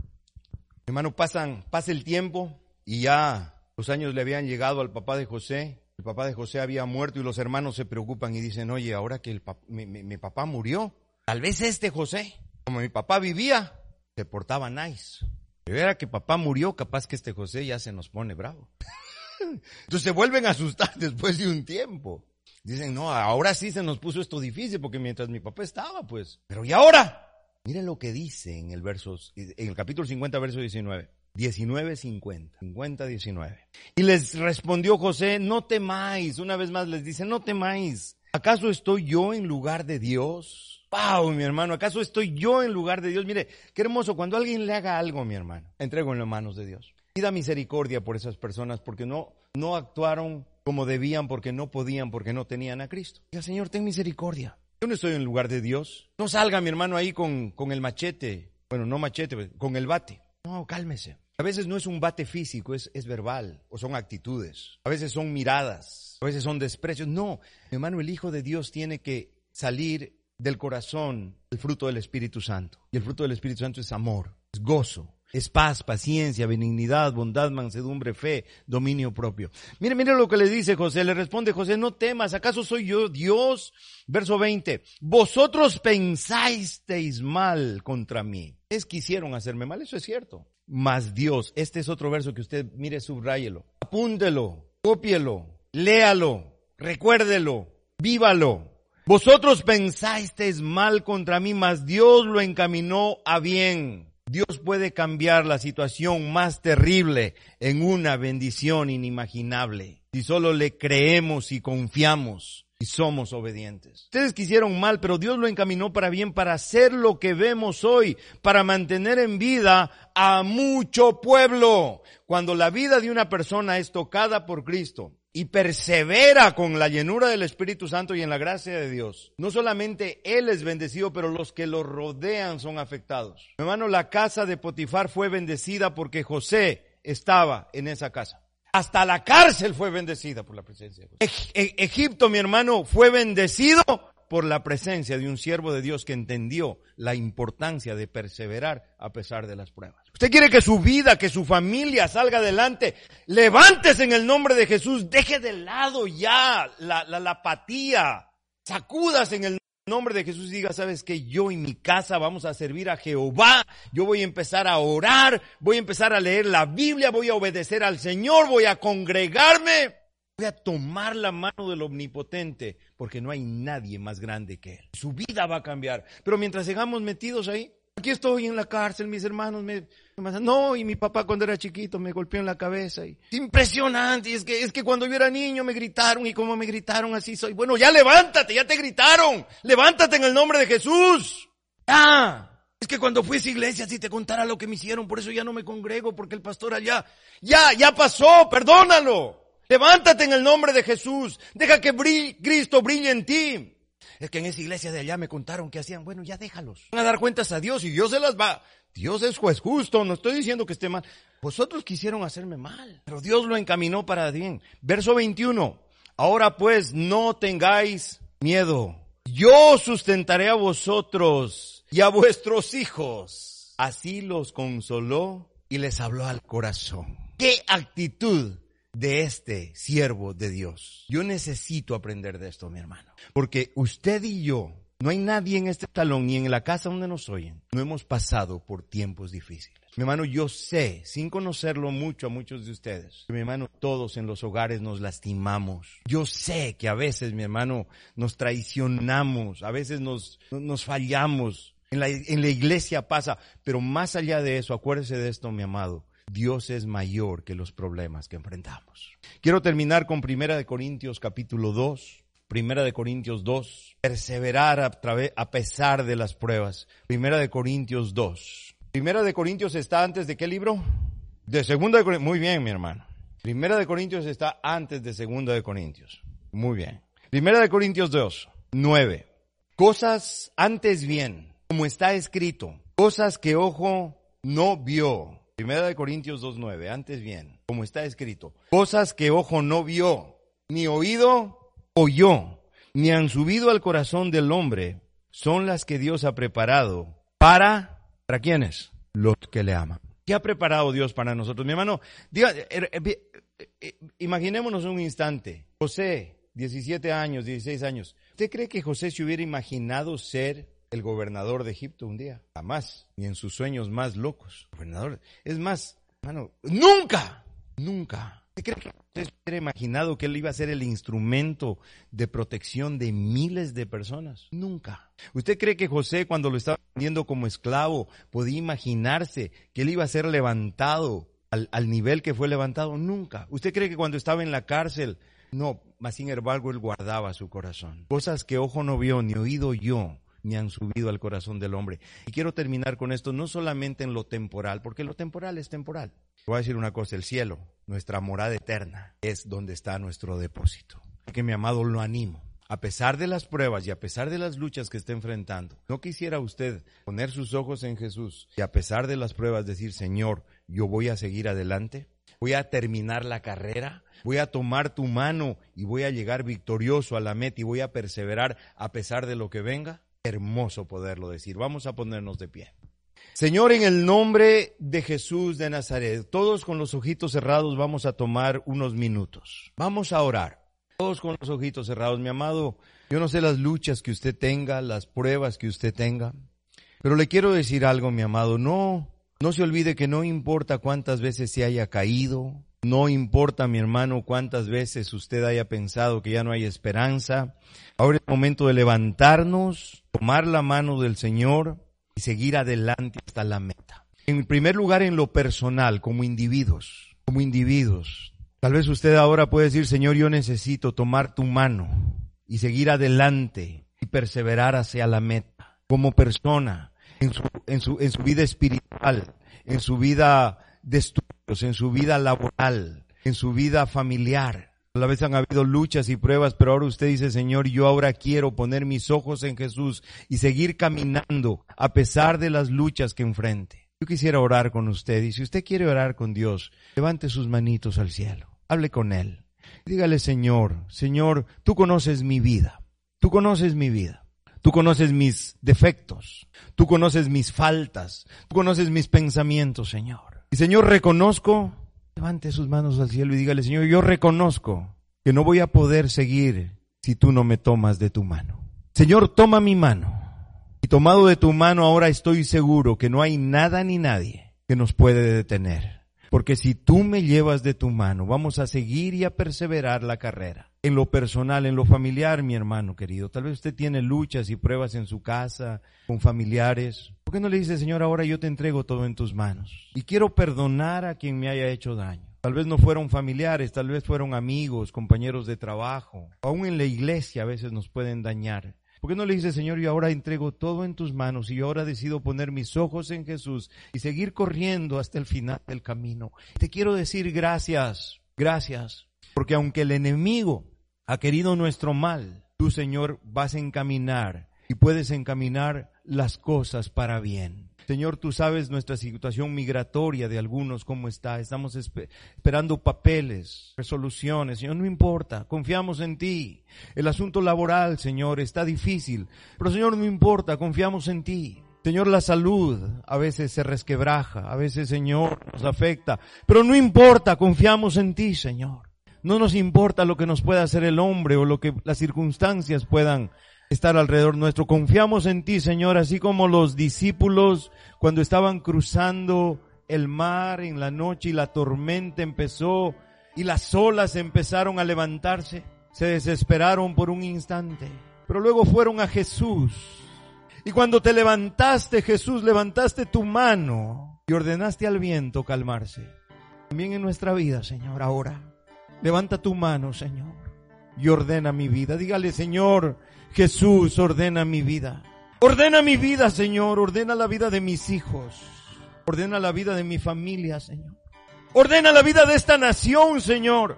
Hermano, pasan, pasa el tiempo y ya los años le habían llegado al papá de José. El papá de José había muerto y los hermanos se preocupan y dicen, oye, ahora que el pap- mi, mi, mi papá murió, tal vez este José, como mi papá vivía, se portaba nice. Pero era que papá murió, capaz que este José ya se nos pone bravo. Entonces se vuelven a asustar después de un tiempo. Dicen, no, ahora sí se nos puso esto difícil porque mientras mi papá estaba, pues. Pero ¿y ahora? Miren lo que dice en el verso, en el capítulo cincuenta, verso diecinueve. diecinueve, cincuenta. cincuenta, diecinueve. Y les respondió José, no temáis. Una vez más les dice, no temáis. ¿Acaso estoy yo en lugar de Dios? ¡Wow, mi hermano! ¿Acaso estoy yo en lugar de Dios? Mire, qué hermoso. Cuando alguien le haga algo, mi hermano, entrego en las manos de Dios. Pida misericordia por esas personas porque no, no actuaron como debían, porque no podían, porque no tenían a Cristo. Diga, Señor, ten misericordia. Yo no estoy en lugar de Dios. No salga, mi hermano, ahí con, con el machete. Bueno, no machete, con el bate. No, cálmese. A veces no es un bate físico, es, es verbal, o son actitudes. A veces son miradas, a veces son desprecios. No, mi hermano, el Hijo de Dios tiene que salir del corazón el fruto del Espíritu Santo. Y el fruto del Espíritu Santo es amor, es gozo, es paz, paciencia, benignidad, bondad, mansedumbre, fe, dominio propio. Mire, mire lo que le dice José. Le responde José, no temas, ¿acaso soy yo Dios? Verso veinte, vosotros pensasteis mal contra mí. Es quisieron hacerme mal, eso es cierto. Mas Dios, este es otro verso que usted, mire, subráyelo, apúntelo, cópielo, léalo, recuérdelo, vívalo. Vosotros pensasteis mal contra mí, mas Dios lo encaminó a bien. Dios puede cambiar la situación más terrible en una bendición inimaginable. Si solo le creemos y confiamos y somos obedientes. Ustedes quisieron mal, pero Dios lo encaminó para bien, para hacer lo que vemos hoy, para mantener en vida a mucho pueblo. Cuando la vida de una persona es tocada por Cristo y persevera con la llenura del Espíritu Santo y en la gracia de Dios, no solamente él es bendecido, pero los que lo rodean son afectados. Mi hermano, la casa de Potifar fue bendecida porque José estaba en esa casa. Hasta la cárcel fue bendecida por la presencia de José. E- Egipto, mi hermano, fue bendecido por la presencia de un siervo de Dios que entendió la importancia de perseverar a pesar de las pruebas. Usted quiere que su vida, que su familia salga adelante, levántese en el nombre de Jesús, deje de lado ya la, la, la apatía, sacúdase en el nombre de Jesús y diga, ¿sabes qué? Yo y mi casa vamos a servir a Jehová, yo voy a empezar a orar, voy a empezar a leer la Biblia, voy a obedecer al Señor, voy a congregarme. Voy a tomar la mano del Omnipotente, porque no hay nadie más grande que Él. Su vida va a cambiar. Pero mientras sigamos metidos ahí, aquí estoy en la cárcel, mis hermanos me... No, y mi papá cuando era chiquito me golpeó en la cabeza. Y, impresionante, y es que, es que cuando yo era niño me gritaron, y como me gritaron así soy. Bueno, ya levántate, ya te gritaron. Levántate en el nombre de Jesús. Ya. Es que cuando fui a esa iglesia, si te contara lo que me hicieron, por eso ya no me congrego, porque el pastor allá, ya, ya pasó, perdónalo. Levántate en el nombre de Jesús. Deja que brille, Cristo brille en ti. Es que en esa iglesia de allá me contaron que hacían. Bueno, ya déjalos. Van a dar cuentas a Dios y Dios se las va. Dios es juez justo. No estoy diciendo que esté mal. Vosotros quisieron hacerme mal, pero Dios lo encaminó para bien. Verso veintiuno. Ahora pues no tengáis miedo. Yo sustentaré a vosotros y a vuestros hijos. Así los consoló y les habló al corazón. ¡Qué actitud de este siervo de Dios! Yo necesito aprender de esto, mi hermano. Porque usted y yo, no hay nadie en este salón ni en la casa donde nos oyen, no hemos pasado por tiempos difíciles. Mi hermano, yo sé, sin conocerlo mucho a muchos de ustedes, mi hermano, todos en los hogares nos lastimamos. Yo sé que a veces, mi hermano, nos traicionamos, a veces nos, nos fallamos. En la, en la iglesia pasa, pero más allá de eso, acuérdese de esto, mi amado. Dios es mayor que los problemas que enfrentamos. Quiero terminar con Primera de Corintios capítulo dos. Primera de Corintios dos. Perseverar a, través, a pesar de las pruebas. Primera de Corintios dos. Primera de Corintios está antes de ¿qué libro? De Segunda de Corintios. Muy bien, mi hermano. Primera de Corintios está antes de Segunda de Corintios. Muy bien. Primera de Corintios dos. nueve. Cosas antes bien, como está escrito. Cosas que ojo no vio. Primera de Corintios dos nueve, antes bien, como está escrito, cosas que ojo no vio, ni oído oyó, ni han subido al corazón del hombre, son las que Dios ha preparado para, ¿para quiénes? Los que le aman. ¿Qué ha preparado Dios para nosotros? Mi hermano, diga, eh, eh, eh, imaginémonos un instante. José, diecisiete años, dieciséis años. ¿Usted cree que José se hubiera imaginado ser el gobernador de Egipto un día? Jamás, ni en sus sueños más locos. Gobernador. Es más, hermano, nunca, nunca. ¿Usted cree que usted se hubiera imaginado que él iba a ser el instrumento de protección de miles de personas? Nunca. ¿Usted cree que José, cuando lo estaba vendiendo como esclavo, podía imaginarse que él iba a ser levantado al, al nivel que fue levantado? Nunca. ¿Usted cree que cuando estaba en la cárcel? No, mas sin embargo él guardaba su corazón. Cosas que ojo no vio, ni oído yo, ni han subido al corazón del hombre. Y quiero terminar con esto, no solamente en lo temporal, porque lo temporal es temporal. Voy a decir una cosa, el cielo, nuestra morada eterna, es donde está nuestro depósito. Que mi amado lo animo. A pesar de las pruebas y a pesar de las luchas que está enfrentando, ¿no quisiera usted poner sus ojos en Jesús y a pesar de las pruebas decir, Señor, yo voy a seguir adelante? Voy a terminar la carrera, voy a tomar tu mano y voy a llegar victorioso a la meta y voy a perseverar a pesar de lo que venga? Hermoso poderlo decir. Vamos a ponernos de pie. Señor, en el nombre de Jesús de Nazaret, todos con los ojitos cerrados vamos a tomar unos minutos. Vamos a orar. Todos con los ojitos cerrados. Mi amado, yo no sé las luchas que usted tenga, las pruebas que usted tenga, pero le quiero decir algo, mi amado. No, no se olvide que no importa cuántas veces se haya caído, no importa, mi hermano, cuántas veces usted haya pensado que ya no hay esperanza. Ahora es el momento de levantarnos, tomar la mano del Señor y seguir adelante hasta la meta. En primer lugar, en lo personal, como individuos, como individuos. Tal vez usted ahora puede decir, Señor, yo necesito tomar tu mano y seguir adelante y perseverar hacia la meta. Como persona, en su, en su, en su vida espiritual, en su vida de estudios, en su vida laboral, en su vida familiar. A la vez han habido luchas y pruebas, pero ahora usted dice, Señor, yo ahora quiero poner mis ojos en Jesús y seguir caminando a pesar de las luchas que enfrente. Yo quisiera orar con usted y si usted quiere orar con Dios, levante sus manitos al cielo, hable con Él. Dígale, Señor, Señor, tú conoces mi vida, tú conoces mi vida, tú conoces mis defectos, tú conoces mis faltas, tú conoces mis pensamientos, Señor. Y Señor, reconozco, levante sus manos al cielo y dígale, Señor, yo reconozco que no voy a poder seguir si tú no me tomas de tu mano. Señor, toma mi mano. Y tomado de tu mano ahora estoy seguro que no hay nada ni nadie que nos puede detener. Porque si tú me llevas de tu mano, vamos a seguir y a perseverar la carrera. En lo personal, en lo familiar, mi hermano querido. Tal vez usted tiene luchas y pruebas en su casa, con familiares. ¿Por qué no le dice, Señor, ahora yo te entrego todo en tus manos? Y quiero perdonar a quien me haya hecho daño. Tal vez no fueron familiares, tal vez fueron amigos, compañeros de trabajo. Aún en la iglesia a veces nos pueden dañar. ¿Por qué no le dice, Señor, yo ahora entrego todo en tus manos y yo ahora decido poner mis ojos en Jesús y seguir corriendo hasta el final del camino? Te quiero decir gracias, gracias, porque aunque el enemigo ha querido nuestro mal, tú, Señor, vas a encaminar y puedes encaminar las cosas para bien. Señor, tú sabes nuestra situación migratoria de algunos, cómo está. Estamos esper- esperando papeles, resoluciones. Señor, no importa, confiamos en ti. El asunto laboral, Señor, está difícil. Pero, Señor, no importa, confiamos en ti. Señor, la salud a veces se resquebraja, a veces, Señor, nos afecta. Pero no importa, confiamos en ti, Señor. No nos importa lo que nos pueda hacer el hombre o lo que las circunstancias puedan estar alrededor nuestro. Confiamos en ti, Señor, así como los discípulos cuando estaban cruzando el mar en la noche y la tormenta empezó y las olas empezaron a levantarse. Se desesperaron por un instante, pero luego fueron a Jesús. Y cuando te levantaste, Jesús, levantaste tu mano y ordenaste al viento calmarse. También en nuestra vida, Señor, ahora levanta tu mano, Señor, y ordena mi vida. Dígale, Señor, Jesús, ordena mi vida. Ordena mi vida, Señor. Ordena la vida de mis hijos. Ordena la vida de mi familia, Señor. Ordena la vida de esta nación, Señor.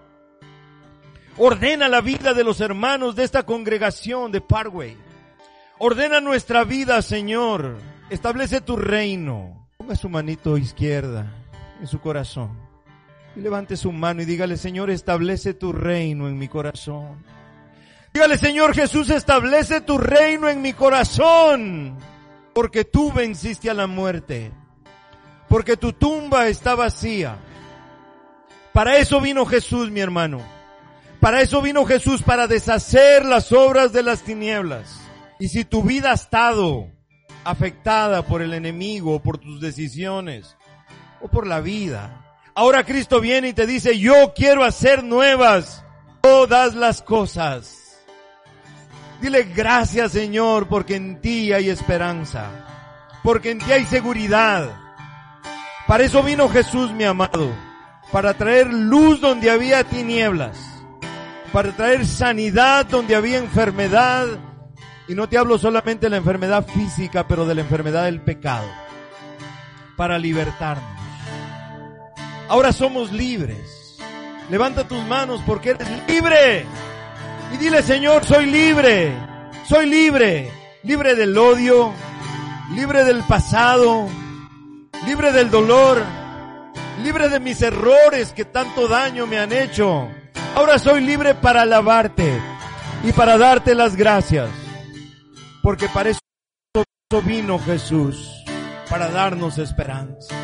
Ordena la vida de los hermanos de esta congregación de Parkway. Ordena nuestra vida, Señor. Establece tu reino. Ponga su manito izquierda en su corazón. Y levante su mano y dígale, Señor, establece tu reino en mi corazón. Dígale, Señor Jesús, establece tu reino en mi corazón, porque tú venciste a la muerte, porque tu tumba está vacía. Para eso vino Jesús, mi hermano. Para eso vino Jesús, para deshacer las obras de las tinieblas. Y si tu vida ha estado afectada por el enemigo, por tus decisiones, o por la vida, Ahora Cristo viene y te dice, yo quiero hacer nuevas todas las cosas. Dile gracias, Señor, porque en ti hay esperanza, porque en ti hay seguridad. Para eso vino Jesús, mi amado, para traer luz donde había tinieblas, para traer sanidad donde había enfermedad. Y no te hablo solamente de la enfermedad física, pero de la enfermedad del pecado, para libertarnos. Ahora somos libres. Levanta tus manos porque eres libre. Y dile, Señor, soy libre. Soy libre. Libre del odio. Libre del pasado. Libre del dolor. Libre de mis errores que tanto daño me han hecho. Ahora soy libre para alabarte y para darte las gracias. Porque para eso vino Jesús, para darnos esperanza.